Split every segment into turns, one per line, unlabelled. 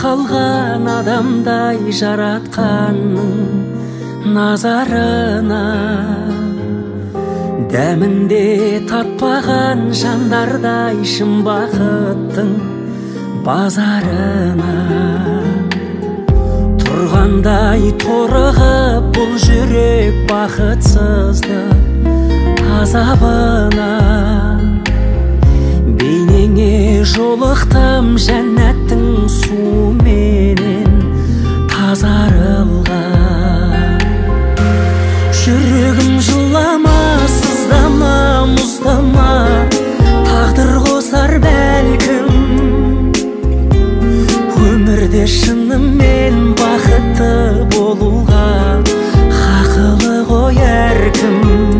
қалған адамдай жаратқанның назарына, дәмінде татпаған жандардай шын бақыттың базарына, тұрғандай торығып бұл жүрек бақытсыздық азабына. Бейнеңе жолықтым жәннаттың суменен тазарылған. Жүрегім жылама, сыздама, мұздама, тағдыр қосар бәлкім. Өмірде шынымен бақытты болуға хақылы ғой әркім.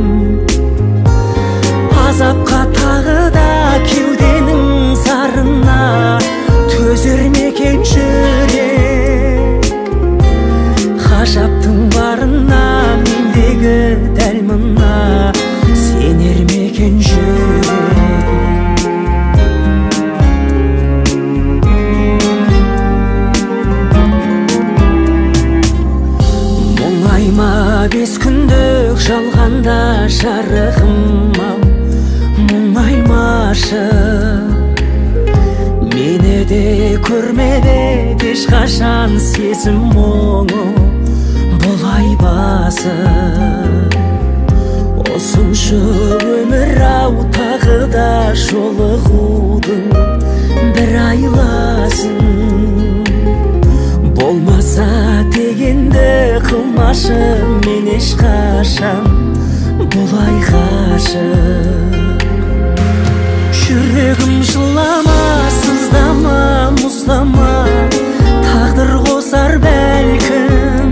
Азапқа тағы да кеуденің зарына төзер ме екен жүрек? Ғажаптың барына, мендегі дәл мына сенер ме екен жүрек? Мұңайма бес күндік жалғанда жарығым-ау, мұңаймашы. Мені де көрмеді ешқашан сезім мұңы бұлай басып. Осыншы өмір-ау, тағы да жолығудың бір айласын. Болмаса дегенді қылмашы, мен ешқашан бұлай ғашық. Жүрегім жылама, сыздама, мұздама, тағдыр қосар бәлкім.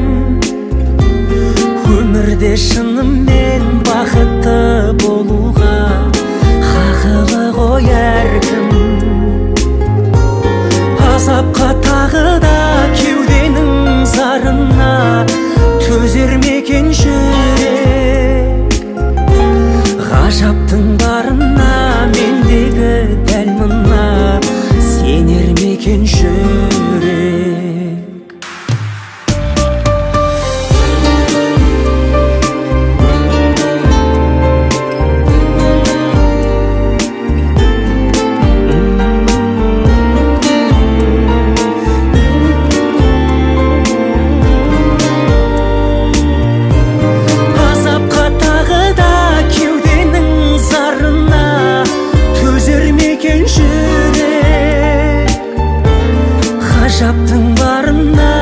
Өмірде шынымен бақытты болуға хақылы ғой әркім. Азапқа тағы да кеуденің зарына төзер ме екен жүрек? Ғажаптың барына, мендегі дәл мына сенер ме екен жүрек? Ғажаптың барына